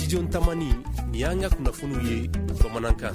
studio tamani ni an ka kunnafoniw ye bamanankan.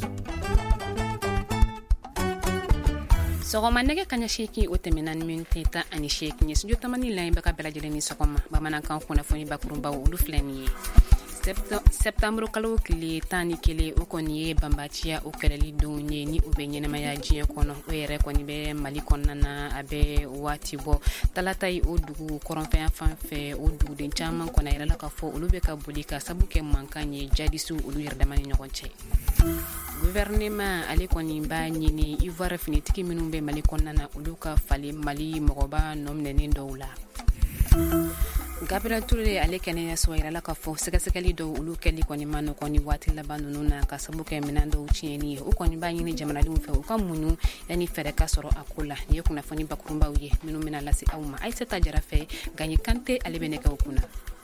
Sogoma nege kanya sheki o tɛmɛna ni minute 18 ye studio tamani la bɛ ka bɛɛ lajɛlen ni sɔgɔma bamanankan kunnafoni bakurunba olu filɛ ni ye. Septembre kalo tile 11 o kɔni ye banbaciya o kɛlɛli don ye ni o bɛ ɲɛnamaya diɲɛ kɔnɔ o yɛrɛ kɔni bɛ Mali kɔnɔna na a bɛ waati bɔ talata ye o dugu kɔrɔnfɛn fan fɛ o duguden caman kɔnɔ yɛrɛ la ka fɔ olu bɛ ka boli ka sabu kɛ mankan ye jadisiw olu yɛrɛ dama ni ɲɔgɔn cɛ. Gouvernement ale kɔni b'a ɲini Ivoire finitigi minnu bɛ Mali kɔnɔna na olu ka falen Mali mɔgɔba nɔminɛlen dɔw la. Gabriel Touré ale kɛnɛyaso yɛrɛ la ka fɔ sɛgɛsɛgɛli dɔw olu kɛli kɔni ma nɔgɔn ni waati laban ninnu na ka sabu kɛ minɛn dɔw tiɲɛni ye o kɔni b'a ɲini jamanadenw fɛ u ka muɲu yanni fɛɛrɛ ka sɔrɔ a ko la ni ye kunnafoni bakurunbaw ye minnu bɛna lase aw ma Aïssata Jara fɛ Gagné Kanté ale bɛ nɛgɛw kunna.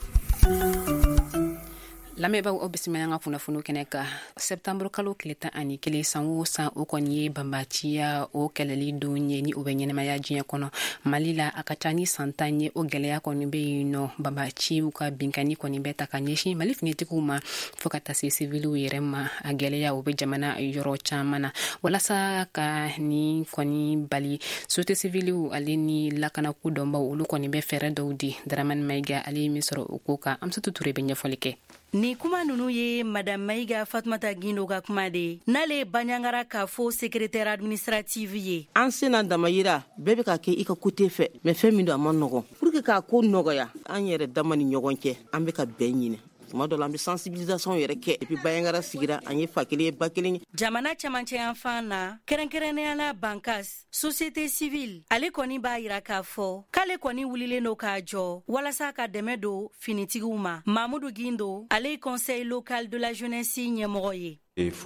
Lamɛnbaaw aw bisimila an ka kunnafoniw kɛnɛ kan Septembre kalo tile 11 san o san o kɔni ye banbaciya o kɛlɛli don ye ni o bɛ ɲɛnamaya diɲɛ kɔnɔ Mali la a ka ca ni san 10 ye o gɛlɛya kɔni bɛ yen nɔ banbaciw ka binkani kɔni bɛ ta ka ɲɛsin Mali finitigiw ma fo ka taa se civiliw yɛrɛ ma a gɛlɛya o bɛ jamana yɔrɔ caman na walasa ka ni kɔni bali société civiliw ale ni lakanako dɔnbaw olu kɔni bɛ fɛɛrɛ dɔw di Dramane Maïga ale min sɔrɔ o ko kan Amsatou Touré bɛ ɲɛfɔli kɛ. Ni kuma nunu ye Madame Maïga Fatoumata Guindo ka kuma de n'ale banyangara ka fo secrétaire administrative ye. An sena damayira bɛɛ bɛ ka kɛ i ka côté fɛ mais fɛn min do a ma nɔgɔn pour que k'a ko nɔgɔya an yɛrɛ dama ni ɲɔgɔn cɛ an bɛ ka bɛn ɲini tuma dɔ la an bɛ sensibilisation yɛrɛ kɛ et puis bayangara sigira an ye fa kelen ye ba kelen ye. Jamana camancɛ yan fan na kɛrɛnkɛrɛnnenya Bankas société civile ale kɔni b'a yira k'a fɔ k'ale kɔni wulilen do k'a jɔ walasa ka dɛmɛ do finitigiw ma. Mamoudou Guindo ale conseil local de la jeunesse ɲɛmɔgɔ ye.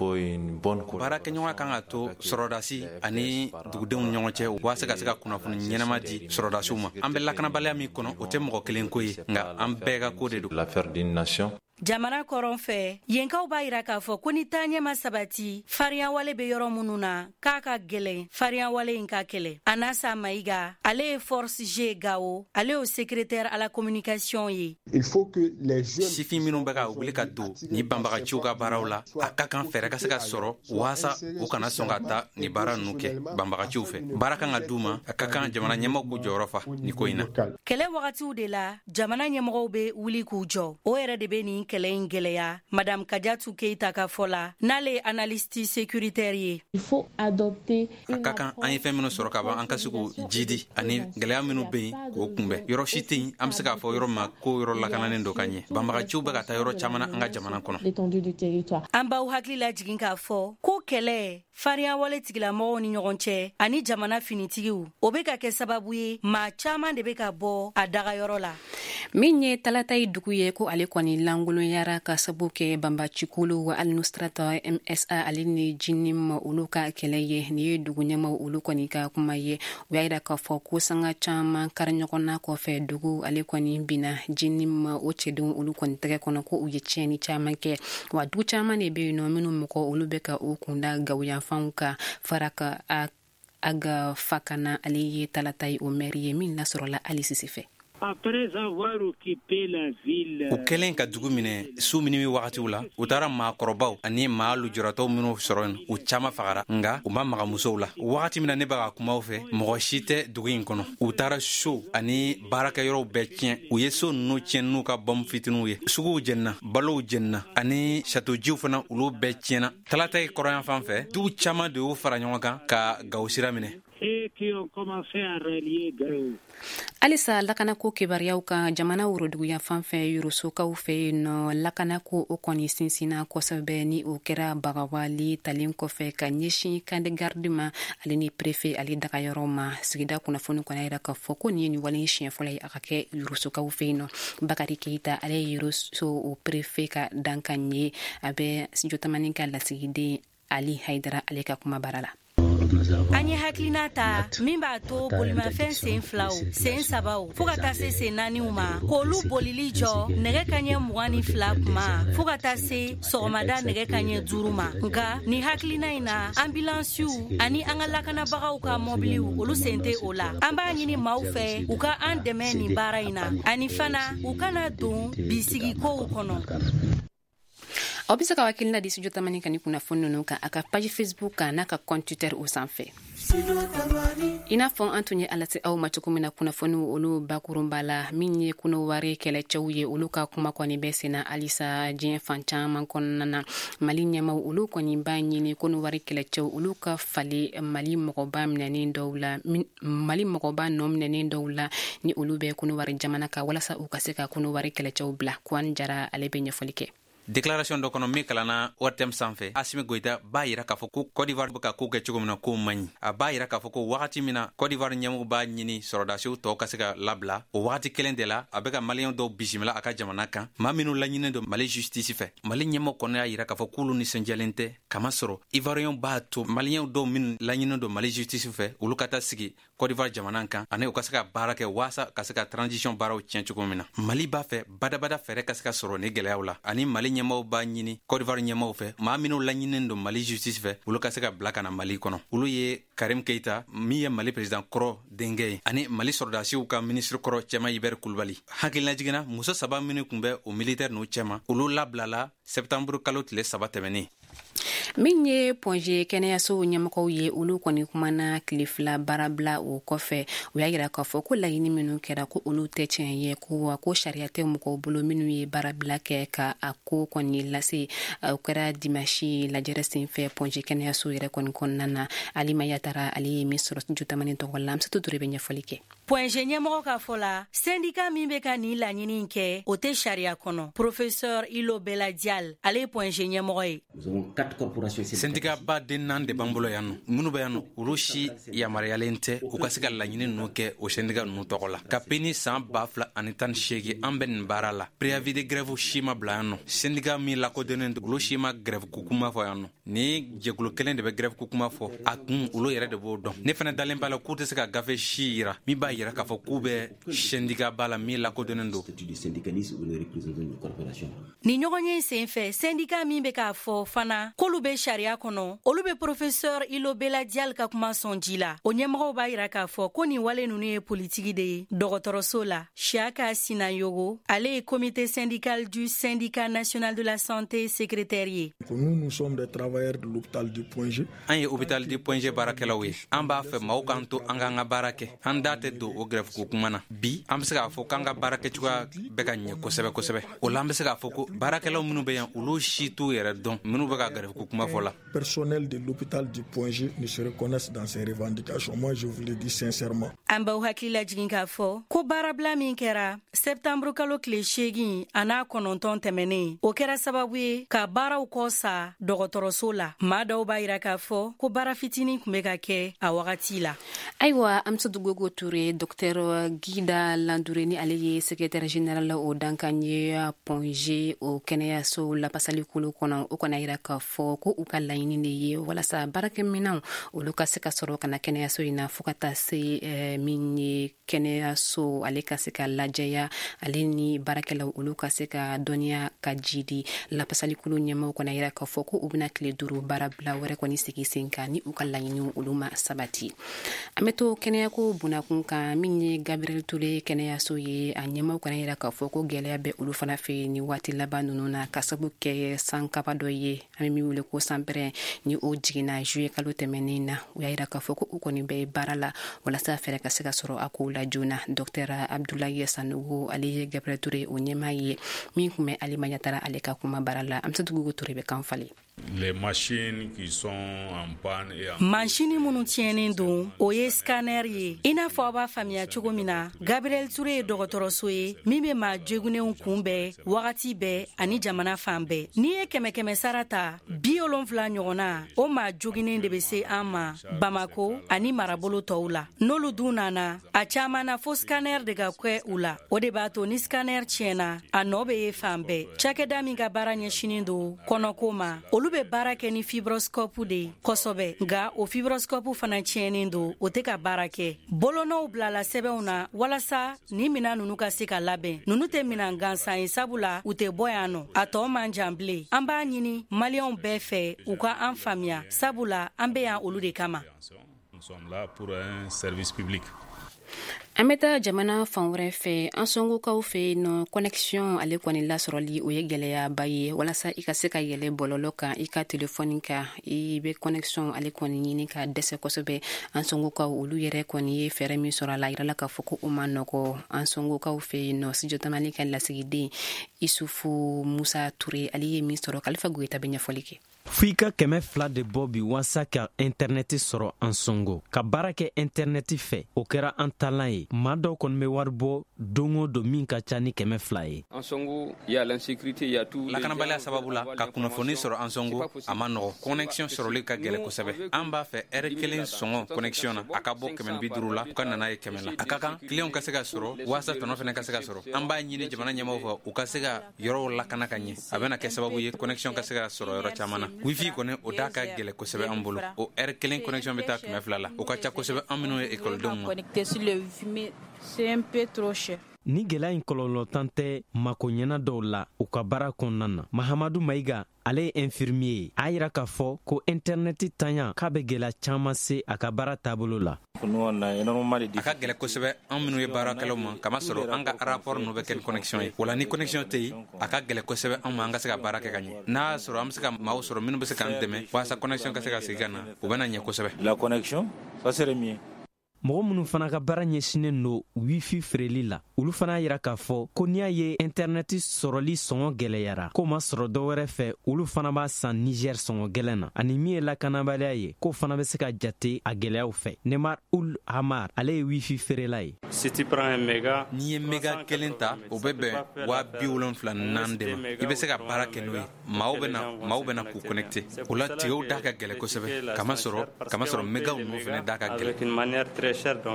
Baara kɛɲɔgɔn kan ka to sɔrɔdasi ani dugudenw ni ɲɔgɔn cɛ waa se ka kunnafoni ɲɛnama di sɔrɔdasiw ma. An bɛ lakanabaliya min kɔnɔ o tɛ mɔgɔ kelen ko ye nka an bɛɛ ka ko de do. Jamana kɔrɔn fɛ yenkaw b'a yira k'a fɔ ko ni taaɲɛ ma sabati farinya wale bɛ yɔrɔ minnu na k'a ka gɛlɛn farinya wale in ka kɛlɛ. Anasa Maïga ale ye Force G Gao ale ye secrétaire à la communication ye. Sifin minnu bɛ ka wuli ka don ni banbagaciw ka baaraw la a ka kan fɛɛrɛ ka se ka sɔrɔ waasa u kana sɔn ka taa ni baara ninnu kɛ banbagaciw fɛ. Baara kan ka d'u ma a ka kan jamana ɲɛmɔgɔw k'u jɔyɔrɔ fa ni ko in na. Kɛlɛ wagatiw de la jamana ɲɛmɔgɔw bɛ wuli k'u jɔ o yɛrɛ de bɛ nin kɛlɛ in gɛlɛya. Madame Kadiatou Keita ka fɔ la n'ale analyste sécuritaire ye. A ka kan an ye fɛn minnu sɔrɔ ka ban an ka se k'o jidi ani gɛlɛya minnu bɛ yen k'o kunbɛn. Yɔrɔ si tɛ yen an bɛ se k'a fɔ yɔrɔ ma ko yɔrɔ lakananen do ka ɲɛ. Banbagaciw bɛ ka taa yɔrɔ caman na an ka jamana kɔnɔ. An b'aw hakili lajigin k'a fɔ ko kɛlɛ farinya wale tigilamɔgɔw ni ɲɔgɔn cɛ ani jamana finitigiw o bɛ ka kɛ sababu ye maa caman de bɛ ka bɔ a dagayɔrɔ la. Min ye talata ye dugu ye ko ale kɔni langolonyara ka sabu kɛ banbacikulu wa administrateur MSA ale ni jinim olu ka kɛlɛ ye ni ye dugu ɲɛmaw olu kɔni ka kuma ye u y'a yira k'a fɔ ko sanga caman kari ɲɔgɔnna kɔfɛ dugu ale kɔni bina jinim o cɛdenw olu kɔni tɛgɛ kɔnɔ ko u ye tiɲɛni caman kɛ wa dugu caman de bɛ yen nɔ minnu mɔgɔ olu bɛ ka u kunda gawuyanfanw ka fara ka aga fakana ale ye talata ye o maire ye min lasɔrɔla Ali Sisi fɛ. Après avoir occupé la ville, u kɛlen ka dugu minɛ su minimi wagatiw la u taara maakɔrɔbaw ani maa lujuratɔw minnu sɔrɔ yen u caman fagara nga u ma maga musow la wagati min na ne bɛ ka kumaw fɛ mɔgɔ si tɛ dugu in kɔnɔ u taara so ani baarakɛyɔrɔw bɛɛ tiɲɛ u ye so ninnu tiɲɛ n'u ka bɔmu fitininw ye suguw jɛnina balow jɛnina ani châteaujiw fana olu bɛɛ tiɲɛna talata ye kɔrɔyan fan fɛ dugu caman de y'u fara ɲɔgɔn kan ka gawo sira minɛ. Et qui ont commencé à relier Gao. Alisa lakanako kibariyaw ka jamana woroduguya fanfɛ yurusokaw fɛ no lakanako o kɔni sinsina kosɛbɛ ni o kɛra bagawali talen kɔfɛ ka ɲɛsin kandigardi ma ale ni préfet ale dagayɔrɔ ma sigida kunnafoni kɔnɔ yira ka fɔ ko ni ye ni wale siɲɛ fɔlɔ ye a ka kɛ yurusokaw fɛ no Bakari Keita ale ye yuruso o préfet ka dankan ye a bɛ jotamani ka lasigiden Ali Haidara ale ka kuma bara la. An ye hakilina ta min b'a to bolimafɛn sen filaw sen sabaw fo ka taa se sen naaniw ma k'olu bolili jɔ nɛgɛ kaɲɛ 22 kuma fo ka taa se sɔgɔmada nɛgɛ kaɲɛ 5 ma nka ni hakilina in na ambulansiw ani an ka lakanabagaw ka mɔbiliw olu sen tɛ o la an b'a ɲini maaw fɛ u ka an dɛmɛ nin baara in na ani fana u kana don bisigi kow kɔnɔ. aw be se ka wakilina di studio tamani kani kunnafoni nunu kan a ka page Facebook kan n'a ka compte Twitter o sanfɛ. Ina fɔ an tun ye ala se aw ma cogo min na kunnafoni olu bakurunba la min ye kɔnɔwari kɛlɛcɛw ye olu ka kuma kɔni bɛ senna alisa diɲɛ fan caman kɔnɔna na. Mali ɲɛmaw olu kɔni b'a ɲini kɔnɔwari kɛlɛcɛw olu ka fali Mali mɔgɔba minɛnen dɔw la Mali mɔgɔba nɔ minɛnen dɔw la ni olu bɛ kɔnɔwari jamana ka walasa u ka se ka kɔnɔwari kɛlɛcɛw bila. Kwan Jara ale bɛ ɲɛfɔli kɛ. Déclaration dɔ kɔnɔ min kalana ORTM sanfɛ Assimi Goïta b'a yira k'a fɔ ko Côte d'Ivoire bɛ ka ko kɛ cogo min na ko man ɲi. A b'a yira k'a fɔ ko wagati min na Côte d'Ivoire ɲɛmɔgɔ b'a ɲini sɔrɔdasiw tɔw ka se ka labila o wagati kelen de la a bɛ ka maliyɛn dɔw bisimila a ka jamana kan maa minnu laɲininen don Mali justice fɛ. Mali ɲɛmɔgɔ kɔnɔ y'a yira k'a fɔ k'olu nisɔndiyalen tɛ kamasɔrɔ Ivoirien b'a to maliyɛn dɔw minnu laɲininen don Mali justice fɛ olu ka taa sigi Côte d'Ivoire jamana kan ani u ka se ka baara kɛ waasa ka se ka transition baaraw tiɲɛ cogo min na. Mali b'a fɛ badabada fɛrɛ ka se ka sɔrɔ ni gɛlɛyaw la ani Mali ɲɛmɔgɔ b'a ɲini Côte d'Ivoire ɲɛmɔgɔw fɛ maa minnu laɲininen don Mali justice fɛ olu ka se ka bila ka na Mali kɔnɔ. Olu ye Karim Keita min ye Mali président kɔrɔ denkɛ ye ani Mali sɔrɔdasiw ka ministre kɔrɔ cɛma Hubert Kulibali. Hakilina jiginna muso 3 minnu kun bɛ o militaire n'u cɛma olu labilala septembre kalo tile 3 tɛmɛnen. Min ye Ponge kɛnɛyaso ɲɛmɔgɔw ye olu kɔni kumana tile 2 baarabila o kɔfɛ u y'a yira k'a fɔ ko laɲini minnu kɛra ko olu tɛ tiɲɛ ye ko sariya tɛ mɔgɔw bolo minnu ye baarabila kɛ ka a ko kɔni lase o kɛra dimanche lajɛrɛ senfɛ Ponge kɛnɛyaso yɛrɛ kɔni kɔnɔna na. Alima Yatara ale ye min sɔrɔ jutamani tɔgɔ la Amsatou Touré bɛ ɲɛfɔli kɛ. Ponge ɲɛmɔgɔ ka fɔ la syndicat min bɛ ka ni laɲini kɛ o tɛ sariya kɔnɔ. Professeur Ilo Bella Dial ale ye Ponge ɲɛmɔgɔ ye. Syndicat ba den naani de b'an bolo yan nɔ minnu bɛ yan nɔ olu si yamaruyalen tɛ u ka se ka laɲini ninnu kɛ o syndicat ninnu tɔgɔ la. Kabini san 2018 an bɛ nin baara la préavis de grève si ma bila yan nɔ syndicat min lakodɔnnen don olu si ma grève kukuma fɔ yan nɔ ni jɛkulu kelen de bɛ grève kukuma fɔ a kun olu yɛrɛ de b'o dɔn. Ne fana dalen b'a la k'u tɛ se ka gafe si yira min b'a yira k'a fɔ k'u bɛ syndicat ba la min lakodɔnnen don. Ni ɲɔgɔn ye senfɛ syndicat min bɛ k'a fɔ fana k'olu bɛ sariya kɔnɔ olu bɛ professeur Ilo Bella Dial ka kuma sɔn ji la. O ɲɛmɔgɔw b'a yira k'a fɔ ko nin wale ninnu ye politiki de ye. Dɔgɔtɔrɔso la Siaka Sinayogo ale ye comité syndical du syndicat national de la santé secrétaire ye. Nous sommes des travailleurs de l'hôpital du Ponge. An ye hôpital du Ponge baarakɛlaw ye an b'a fɛ maaw k'an to an k'an ka baara kɛ an da tɛ don o grève ko kuma na. Bi an bɛ se k'a fɔ k'an ka baara kɛcogoya bɛ ka ɲɛ kosɛbɛ kosɛbɛ o la an bɛ se k'a fɔ ko baarakɛlaw minnu bɛ yan olu si t'u yɛrɛ dɔn minnu bɛ ka grève ko kuma fɔ la. Personnel de l'hôpital du Ponge ne se reconnaissent dans ces revendications. Moi, je vous le dis sincèrement. An b'aw hakili lajigin k'a fɔ ko baarabila min kɛra septembre kalo tile 8 a n'a 9 tɛmɛnen o kɛra sababu ye ka baaraw kɔ sa dɔgɔtɔrɔso la. Maa dɔw b'a yira k'a fɔ ko baara fitinin tun bɛ ka kɛ a wagati la. Ayiwa Amsatou Gogo Touré Dr Guida Landouré ni ale ye secrétaire général o dankan ye Ponge o kɛnɛyaso la pasalikolo kɔnɔ o kɔni yira k'a fɔ ko u ka laɲini de ye walasa baarakɛminɛnw olu ka se ka sɔrɔ ka na kɛnɛyaso in na fo ka taa se min ye kɛnɛyaso ale ka se ka lajɛya ale ni baarakɛlaw olu ka se ka dɔnniya ka jidi la pasalikolo ɲɛmɔgɔw kɔni yira k'a fɔ ko u bɛna tile 5 baarabila wɛrɛ kɔni sigi sen kan ni u ka laɲiniw olu ma sabati. An bɛ to kɛnɛyako bunakun kan min ye Gabriel Touré kɛnɛyaso ye a ɲɛmɔgɔw kɔni yira k'a fɔ ko gɛlɛya bɛ olu fana fɛ ni waati laban ninnu na ka sabu kɛ san kaba dɔ ye an bɛ min wele ko sanpɛrɛn ni o jiginna juillet kalo tɛmɛnen na u y'a yira k'a fɔ ko u kɔni bɛ baara la walasa fɛrɛ ka se ka sɔrɔ a kow la joona. Dr Abdoulaye Sanogo ale ye Gabriel Touré o ɲɛmaa ye min kun bɛ Alima Yatara ale ka kuma baara la. Amsatou Gogo Touré bɛ kan falen. Les machines qui sont en panne et en... Machine minnu tiɲɛnen don o ye scanner ye. I n'a fɔ a b'a faamuya cogo min na Gabriel Touré ye dɔgɔtɔrɔso ye min bɛ maa jogunenw kunbɛn wagati bɛɛ ani jamana fan bɛɛ. N'i ye 100 sara ta 70 ɲɔgɔnna o maa jogunen de bɛ se an ma Bamako ani marabolo tɔw la. N'olu dun nana a caman na fo scanner de ka kɛ u la. O de b'a to ni scanner tiɲɛna a nɔ bɛ ye fan bɛɛ. Cakɛda min ka baara ɲɛsinin don kɔnɔko ma olu bɛ baara kɛ ni fibroscope de kosɛbɛ nka o fibroscope fana tiɲɛnen don o tɛ ka baara kɛ. Bolonɔw bilala sɛbɛnw na walasa ni minan ninnu ka se ka labɛn. Ninnu tɛ minan gansan ye sabula u tɛ bɔ yan nɔ. A tɔ man jan bilen. An b'a ɲini maliyɛnw bɛɛ fɛ u ka an faamuya sabula an bɛ yan olu de kama. Nous sommes là pour un service public. Ameta jamana fan wɛrɛ fɛ an sɔngokaw fɛ no connexion ale kɔni lasɔrɔli o ye gɛlɛyaba ye walasa i ka se ka yɛlɛ bɔlɔlɔ kan i ka telefɔni kan i be connexion ale kɔni ɲini ka dɛsɛ kosɛbɛ an sɔngokaw olu yɛrɛ kɔni ye fɛrɛ min sɔrɔ a la yirala k'a fɔ ko o ma nɔgɔ an sɔngokaw fɛ no studio tamani ka lasigiden Isufu Musa Ture ale ye min sɔrɔ Kalifa Goyita be ɲɛfɔli kɛ Fika kɛmɛ fila de bɔ bi wasa ka internet sɔrɔ an sɔngo ka baara kɛ internet fɛ o kɛra an talan ye maa dɔw kɔni bɛ wari bɔ don o don min ka ca ni kɛmɛ fila ye an sɔngo ya l'insécurité ya tout lakanabaliya sababu la ka kunnafoni sɔrɔ an sɔngo a ma nɔgɔ connexion sɔrɔli ka gɛlɛ kosɛbɛ an b'a fɛ heure kelen sɔngɔ connexion na a ka bɔ 150 la u ka nana ye 100 la a ka kan client ka se ka sɔrɔ wasa tɔnɔ fɛnɛ ka se ka sɔrɔ an b'a ɲini jamana ɲɛmɔgɔw fɛ u ka se ka yɔrɔw lakana ka ɲɛ a bɛna kɛ sababu ye connexion ka se ka sɔrɔ yɔrɔ caman na wifi kɔni o da ka gɛlɛ kosɛbɛ an bolo o heure kelen connexion bɛ taa 200 la o ka ca kosɛbɛ an minnu ye écoledenw ma c'est un peu trop cher. Ni gɛlɛya in kɔlɔlɔ tan tɛ makoɲɛna dɔw la u ka baara kɔnɔna na Mahamadu Mayiga ale ye infirmier ye a yira k'a fɔ ko internet tanya k'a bɛ gɛlɛya caman se a ka baara taabolo la a ka gɛlɛ kosɛbɛ an minnu ye baarakɛlaw ma kama sɔrɔ an ka rapport n'u bɛ kɛ ni connexion ye wala ni connexion tɛ yen a ka gɛlɛ kosɛbɛ an ma an ka se ka baara kɛ ka ɲɛ n'a y'a sɔrɔ an bɛ se ka maaw sɔrɔ minnu bɛ se k'an dɛmɛ walasa connexion ka se ka segin ka na u bɛna ɲɛ kosɛbɛ la connexion ça serait mieux. Mɔgɔ minnu fana ka baara ɲɛsinen do wifi feereli la olu fana yira k'a fɔ ko n'i y'a ye internet sɔrɔli sɔngɔ gɛlɛyara ko ma sɔrɔ dɔwɛrɛ fɛ olu fana b'a san Niger sɔngɔ gɛlɛn na ani min ye lakanabaliya ye ko fana bɛ se ka jate a gɛlɛyaw fɛ Neymar Ul Hamar ale ye wifi feerela ye si tu prends un méga n'i ye méga kelen ta o bɛ bɛn 74,4 de ma i bɛ se ka baara kɛ n'o ye maaw bɛna k'u connecté o la tigew da ka gɛlɛ kosɛbɛ kama sɔrɔ mégaw n'u fɛnɛ da ka gɛlɛ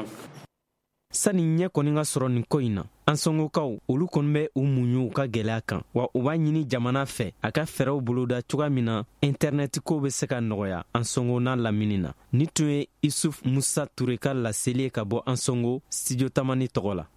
Sani ɲɛ kɔni ka sɔrɔ nin ko in na an sɔngokaw olu kɔni bɛ u muɲu u ka gɛlɛya kan wa u b'a ɲini jamana fɛ a ka fɛɛrɛw boloda cogoya min na internet ko bɛ se ka nɔgɔya an sɔngo n'a lamini na ni tun ye Isuf Musa Ture ka laseli ye ka bɔ an sɔngo studio tamani tɔgɔ la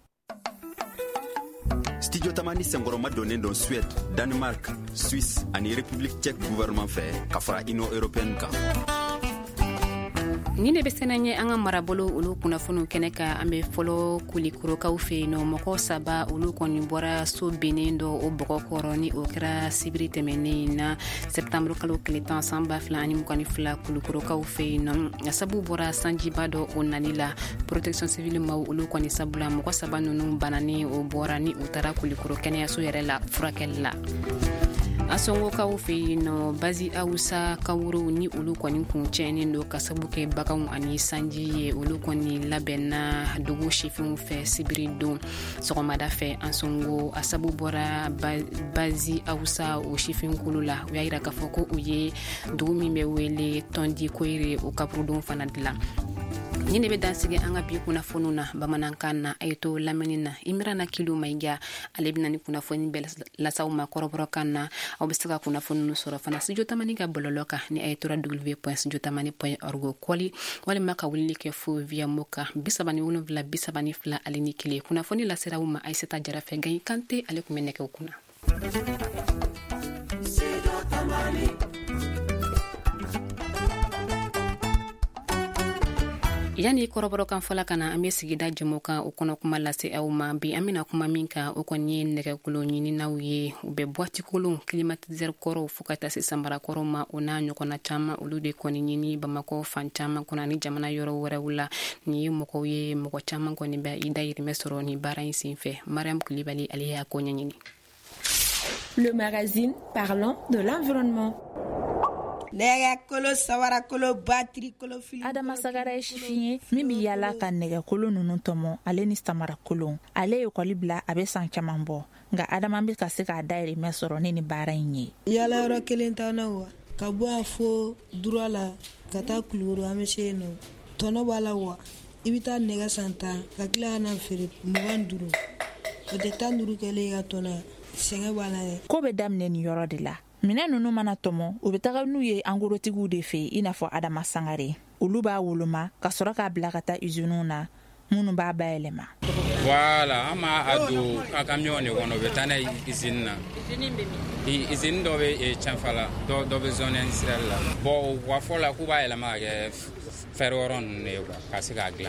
Studio Tamani senkɔrɔma donnen don Suède, Danemark, Suisse ani République tchèque gouvernement fɛ ka fara Union européenne kan ni ne be sena ɲɛ an ka marabolo olu kunnafoniw kɛnɛ ka an be fɔlɔ kulikorokaw fɛ no mɔgɔ saba olu kɔni bɔra so benen dɔ o bɔgɔ kɔrɔ ni o kɛra sibiri tɛmɛnen na septembre kalo kile 10 san 2022 kulikorokaw fɛ no a sabu bɔra sanjiba dɔ o nali la protection civile ma olu kɔni sabula mɔgɔ saba nunu banani o bɔra ni u tara kulikoro kɛnɛyaso yɛrɛ la furakɛli la an sɔngokaw fɛ no bazi awusa kawuru ni olu kɔni kun cɛnnen do ka sabu kɛ baganw ani sanji ye olu kɔni labɛnna dugu sifinw fɛ sibiri don sɔgɔmada fɛ an sɔngo a sabu bɔra bazi awusa o sifinkulu la u y'a yira k'a fɔ ko u ye dugu min bɛ wele tɔndi koyire o kaburudon fana dilan ni ne be dansigi an ka bi kunnafoniw na bamanankan na a ye to lamɛnni na Imrana Kilo Mayiga ale bɛna ni kunnafoni bɛɛ lasaw ma kɔrɔbɔrɔkan na aw bɛ se ka kunnafoni sɔrɔ fana studio tamani ka bɔlɔlɔ kan ni a ye tora www.studiotamani.org kɔli walima ka wulili kɛ fo via moka 37 ale ni kelen kunnafoni laseraw ma Aisata Jarafe Gaye Kante ale kun bɛ nɛgɛw kunna yani kɔrɔbɔrɔ kan fɔla kana an bɛ sigida jɛmu kan o kɔnɔ kuma lase aw ma bi an bɛna kuma min kan o kɔni ye nɛgɛkolo ɲininaw ye u bɛ boîte kolon climatiseur kɔrɔw fo ka taa se samara kɔrɔ ma o n'a ɲɔgɔnna caman olu de kɔni ɲini Bamakɔ fan caman kɔnɔ ani jamana yɔrɔ wɛrɛw la ni ye mɔgɔw ye mɔgɔ caman kɔni bɛ i dayirimɛ sɔrɔ ni baara in senfɛ Mariam Kulibali ale y'a ko ɲɛɲini. Le magazine parlant de l'environnement. Adama Sagara ye sifin ye min bi yala ka nɛgɛkolo ninnu tɔmɔ ale ni samara kolon ale ye kɔli bila a bɛ san caman bɔ nka Adama bɛ ka se k'a dayirimɛ sɔrɔ ni baara in ye. Yala yɔrɔ kelen t'an wa ka bɔ a fo dura la ka taa Kulukoro an bɛ se yen nɔ tɔnɔ b'a la wa i bɛ taa nɛgɛ san 10 ka tila ka na feere 25 o tɛ 15 kɛlen ka tɔnɔ sɛgɛn b'a la dɛ. Ko bɛ daminɛ nin yɔrɔ de la. Minɛn ninnu mana tɔmɔ u bɛ taga n'u ye angorotigiw de fɛ i n'a fɔ Adama Sangare olu b'a woloma ka sɔrɔ k'a bila ka taa usines na minnu b'a bayɛlɛma. Voilà an b'a don a camion de kɔnɔ u bɛ taa n'a ye usine na usine dɔ bɛ Canfala dɔ bɛ zone industrielle la bon wa fɔ la k'u b'a yɛlɛma ka kɛ fɛrɛyɔrɔ ninnu de ye ka se k'a dilan.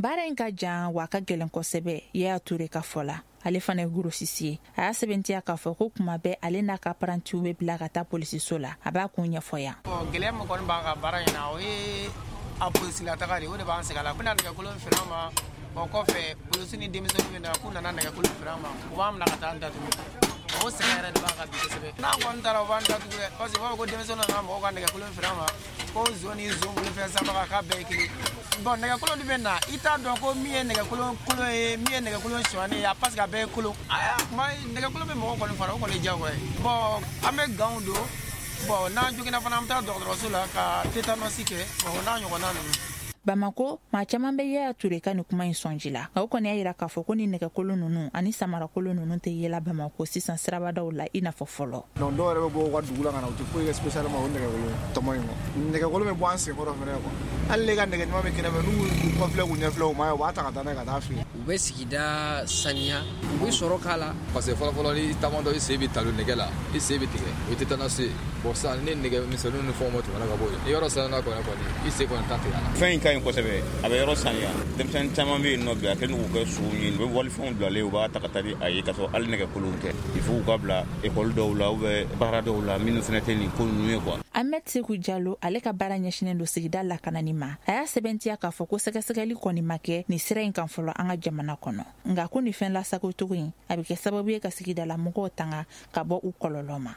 baara in ka jan wa ka gɛlɛn kosɛbɛ Yaya Ture ka fɔ la. Ale fana ye gorosisi ye. A y'a sɛbɛntiya k'a fɔ ko kuma bɛɛ ale n'a ka apprentiw bɛ bila ka taa polisiso la. A b'a kun ɲɛfɔ yan. Gɛlɛya min kɔni b'an ka baara in na o ye a polisila taga de o de b'an sɛgɛn la. Bɛna nɛgɛkolon feere an ma. O kɔfɛ polisi ni denmisɛnninw bɛ na k'u nana nɛgɛkolon feere an ma. U b'an bila ka taa an datugu. O sɛgɛn yɛrɛ de b'an ka bi kosɛbɛ. N'an kɔni taara u b'an datugu dɛ. Parce que u b'a fɔ ko denmisɛnninw nana mɔgɔw ka nɛgɛkolon feere an ma. Ko zon ni zon bolofɛn sanbaga k'a bɛɛ ye kelen. Bon nɛgɛkolon de bɛ na i t'a dɔn ko min ye nɛgɛkolon kolon ye min ye nɛgɛkolon suɲɛni ye parce que a bɛɛ ye kolon. Kuma nɛgɛkolon bɛ mɔgɔw kɔni fara o kɔni ye diyagoya ye. Bon an bɛ ganw don. Bon n'an joginna fana an bɛ taa dɔgɔtɔrɔso la ka tétanos kɛ o n'a ɲɔgɔnna ninnu. Bamako maa caman bɛ Yaya Ture ka ni kuma in sɔnji la. O kɔni y'a yira k'a fɔ ko ni nɛgɛkolon ninnu ani samarakolon ninnu tɛ yela Bamako sisan sirabadaw la i n'a fɔ fɔlɔ. Donc dɔw yɛrɛ bɛ bɔ u ka dugu la ka na u tɛ foyi kɛ spécialement o nɛgɛkolon tɔmɔ in kɔ. Nɛgɛkolon bɛ bɔ an sen kɔrɔ fɛnɛ quoi. Hali ne ka nɛgɛ ɲuman bɛ kɛnɛfɛ n'u kɔfilɛ k'u ɲɛfilɛ u ma ye u b'a ta ka taa n'a ye ka taa fili. U bɛ sigida saniya u bɛ sɔrɔ k'a la. Parce que fɔlɔfɔlɔ ni tamatɔ i sen bɛ talo nɛgɛ la i sen bɛ tigɛ o tɛ taa na se. Bon sisan ni nɛgɛ misɛnninw ni fɛnw ma tɛmɛ ka bɔ yen. Ni yɔrɔ sanna kɔni i sen kɔni t'a tigɛ a la. Fɛn in ka ɲi kosɛbɛ. A bɛ yɔrɔ saniya. Denmisɛnnin caman bɛ yen nɔ bi a kɛ n'u kɛ suw ye. U bɛ walifɛnw bilalen u b'a ta ka taa di a ye ka sɔrɔ hali nɛgɛkolon tɛ. Il faut u ka bila école dɔw la ou bien baara dɔw la minnu fɛnɛ tɛ nin ko ninnu ye quoi. Ahmed Sekou Diallo ale ka baara ɲɛsinnen don sigida lakanani ma. A y'a sɛbɛntiya k'a fɔ ko sɛgɛsɛgɛli kɔni ma kɛ nin sira in kan fɔlɔ an ka jamana kɔnɔ. Nka ko nin fɛn lasago cogo in a bɛ kɛ sababu ye ka sigida la mɔgɔw tanga ka bɔ u kɔlɔlɔ ma.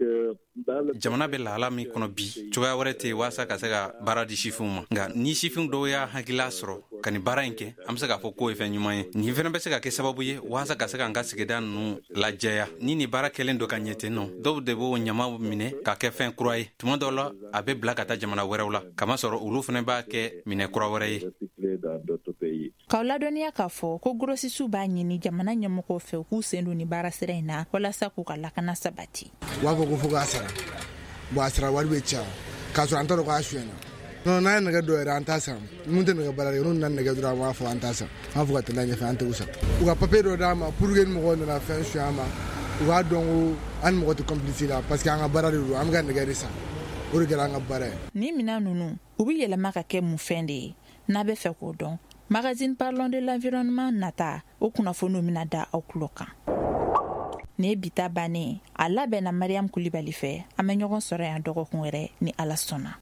Jamana bɛ lahala min kɔnɔ bi cogoya wɛrɛ tɛ waasa ka se ka baara di sifinw ma nka ni sifin dɔw y'a hakilila sɔrɔ ka nin baara in kɛ an bɛ se k'a fɔ k'o ye fɛn ɲuman ye nin fɛnɛ bɛ se ka kɛ sababu ye waasa ka se ka an ka sigida ninnu lajɛya ni nin baara kɛlen don ka ɲɛ ten nɔ dɔw de b'o ɲama minɛ ka kɛ fɛn kura ye tuma dɔw la a bɛ bila ka taa jamana wɛrɛw la kamasɔrɔ olu fɛnɛ b'a kɛ minɛ kura wɛrɛ ye. K'aw ladɔnniya k'a fɔ ko gorosisiw b'a ɲini jamana ɲɛmɔgɔw fɛ u k'u sen don ni baara sira in na walasa k'u ka lakana sabati. U b'a fɔ ko fo k'a sara bon a sara wari bɛ caya k'a sɔrɔ an t'a dɔn k'a suyɛnna non n'a ye nɛgɛ dɔw yɛrɛ an t'a san mun tɛ nɛgɛ baara kɛ n'u nana nɛgɛ dɔrɔn an b'a fɔ an t'a san an fɔ ka tɛmɛ ɲɛfɛ an t'u san u ka papier dɔ d'a ma pour que ni mɔgɔw nana fɛn suɲɛ an ma u k'a dɔn ko an ni mɔgɔ tɛ complice la parce que an ka baara de don an bɛ ka nɛgɛ de san o de kɛra an ka baara ye. Ni minɛn ninnu u bɛ yɛlɛma ka kɛ mun fɛn de ye n'a bɛ fɛ k'o dɔn magazine Parlons de l'environnement nata o kunnafoniw bɛna da aw tulo kan. Ni bita bannen a labɛnna Mariam Kulibali fɛ an bɛ ɲɔgɔn sɔrɔ yan dɔgɔkun wɛrɛ ni Ala sɔnna.